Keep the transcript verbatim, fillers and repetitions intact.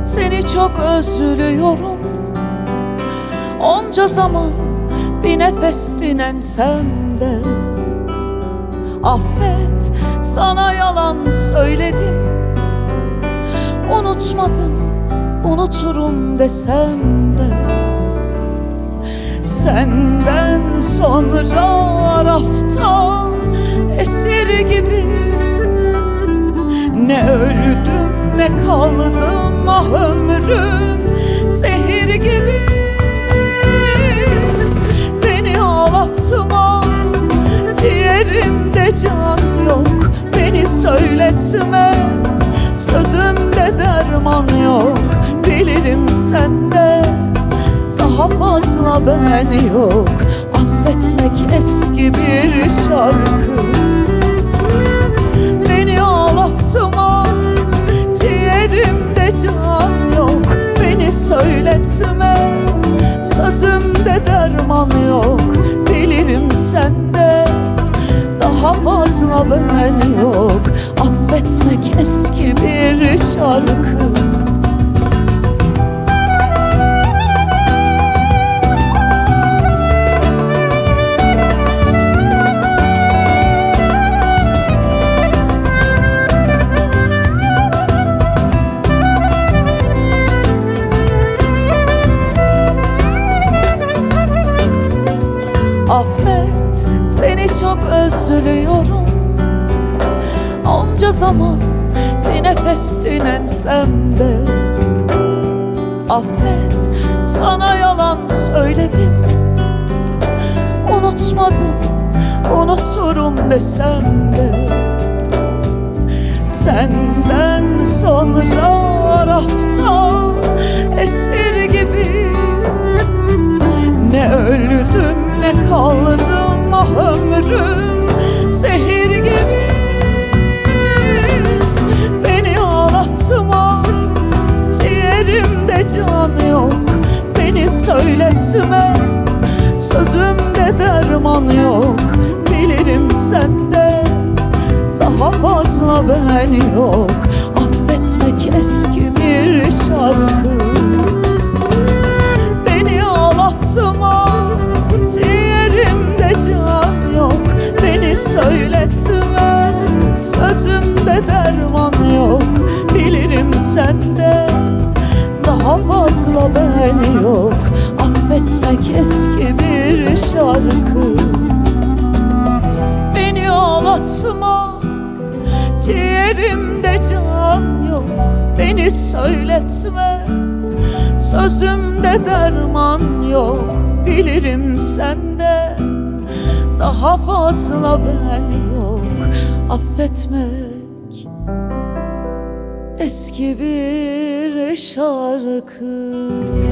seni çok özlüyorum. Onca zaman bir nefes dinlensem de, affet, sana yalan söyledim. Unutmadım, unuturum desem de, senden sonra rafta esir gibi ne öldüm ne kaldım, ah ömrüm zehir gibi. Beni ağlatma, ciğerimde can yok. Beni söyletme, sözümde derman yok. Bilirim sende daha fazla ben yok. Affetmek eski bir şarkı. Beni ağlatma, ciğerimde can yok. Beni söyletme, sözümde derman yok. Bilirim sende daha fazla ben yok. Affetmek eski bir şarkı. Affet, seni çok özlüyorum. Onca zaman bir nefes dinlensem de, affet, sana yalan söyledim. Unutmadım, unuturum desem de, senden sonra rafta esir gibi ne öldüm ne kaldım, ah ömrüm zehir gibi. Beni ağlatma, ciğerimde can yok. Beni söyletme, sözümde derman yok. Bilirim sende daha fazla ben yok. Affetmek eski bir şarkı. Beni ağlatma, ciğerimde can yok. Beni söyletme, sözümde derman yok. Bilirim sende daha fazla ben yok. Affetmek eski bir şarkı. Beni ağlatma, ciğerimde can yok. Beni söyletme, sözümde derman yok. Bilirim sende daha fazla ben yok. Affetmek eski bir şarkı.